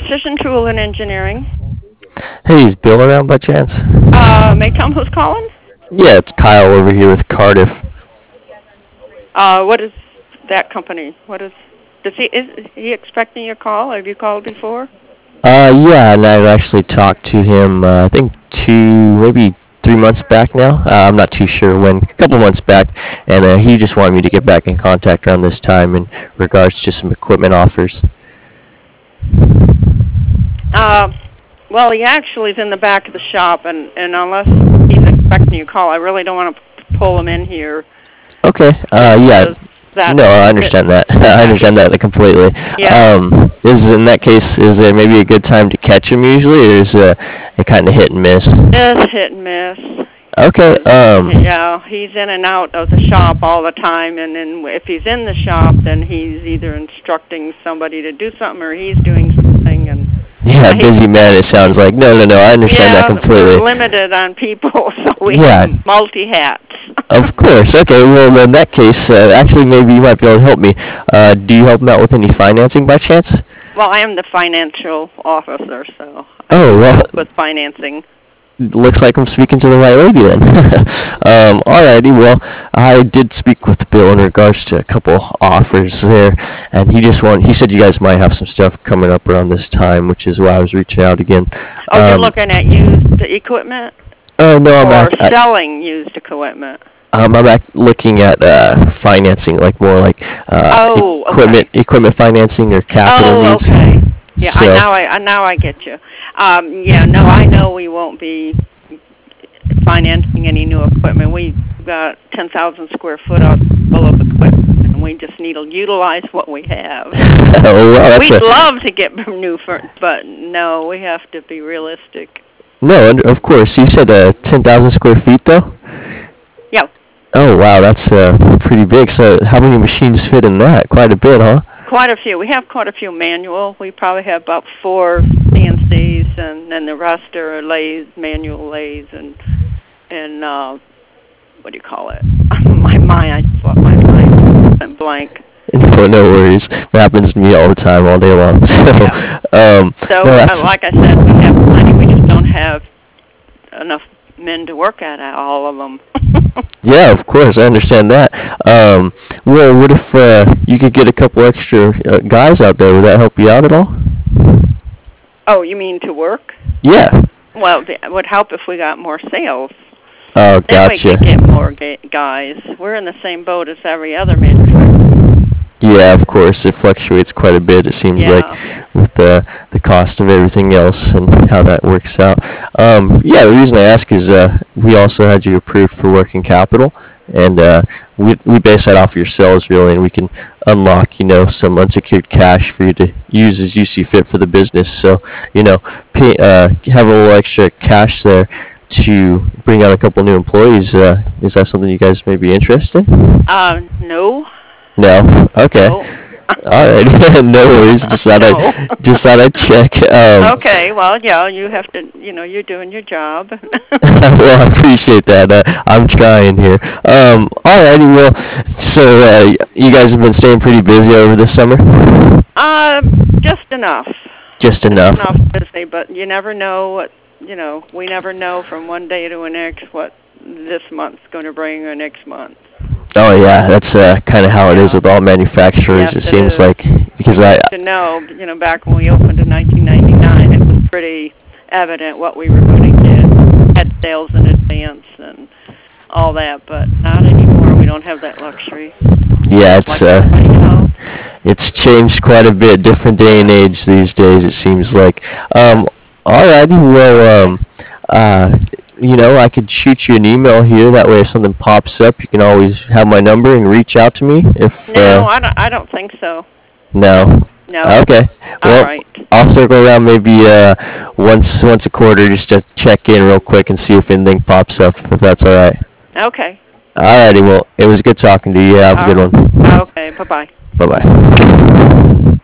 Precision Tool and Engineering. Hey, is Bill around by chance? May I tell him who's calling? Yeah, it's Kyle over here with Cardiff. What is that company? Is he expecting your call? Have you called before? Yeah, and I've actually talked to him, I think maybe 3 months back now. I'm not too sure when, a couple months back, and he just wanted me to get back in contact around this time in regards to some equipment offers. Well, he actually is in the back of the shop, and unless he's expecting your call, I really don't want to pull him in here. Okay, yeah. No, I understand that. I understand that completely. Yeah. In that case, is there maybe a good time to catch him usually, or is it kind of hit and miss? It's hit and miss. Okay. Yeah, he's in and out of the shop all the time, and then if he's in the shop, then he's either instructing somebody to do something or he's doing something, and yeah, busy man. It sounds like. No. I understand that completely. We're limited on people, so we have multi hats. Of course. Okay. Well, in that case, actually, maybe you might be able to help me. Do you help him out with any financing by chance? Well, I am the financial officer, so I help with financing. Looks like I'm speaking to the right lady then. Alrighty, well, I did speak with Bill in regards to a couple offers there, and he said you guys might have some stuff coming up around this time, which is why I was reaching out again. Oh, you're looking at used equipment? No, I'm selling used equipment. I'm looking at financing, like more like equipment financing or capital needs. Oh, okay. Yeah, so. Now I get you. I know we won't be financing any new equipment. We've got 10,000 square foot full of equipment, and we just need to utilize what we have. We'd love to get new, but no, we have to be realistic. No, of course. You said 10,000 square feet, though? Yeah. Oh, wow, that's pretty big. So how many machines fit in that? Quite a bit, huh? Quite a few. We have quite a few manual. We probably have about 4 CNCs, and then the rest are manual lathes, and what do you call it? My mind went blank. No worries. It happens to me all the time, all day long. Like I said, we have plenty. We just don't have enough men to work at all of them. Yeah, of course, I understand that. Well, what if you could get a couple extra guys out there? Would that help you out at all? Oh, you mean to work? Yeah. Well, it would help if we got more sales. Oh, gotcha. Then we could get more guys. We're in the same boat as every other manufacturer. Yeah, of course, it fluctuates quite a bit, it seems like, with the cost of everything else and how that works out. The reason I ask is we also had you approved for working capital, and we base that off your sales, really, and we can unlock, some unsecured cash for you to use as you see fit for the business. So, have a little extra cash there to bring on a couple new employees. Is that something you guys may be interested in? No. No? Okay. No. All right. No worries. Just thought I'd check. Okay. Well, yeah, you have to, you're doing your job. Well, I appreciate that. I'm trying here. All righty. Well, so you guys have been staying pretty busy over this summer? Just enough. Just enough. Enough busy, but you never know what, we never know from one day to the next what this month's going to bring or next month. Oh yeah, that's kind of how it is with all manufacturers. Yes, it seems like because to know, back when we opened in 1999, it was pretty evident what we were going to get. Had sales in advance and all that, but not anymore. We don't have that luxury. Yeah, it's changed quite a bit. Different day and age these days. It seems like. Alrighty, well, I could shoot you an email here. That way, if something pops up, you can always have my number and reach out to me. No, I don't think so. No. No. Okay. Well, all right. I'll circle around maybe once a quarter just to check in real quick and see if anything pops up. If that's all right. Okay. Alrighty. Well, it was good talking to you. Have a good one. Okay. Bye-bye. Bye-bye.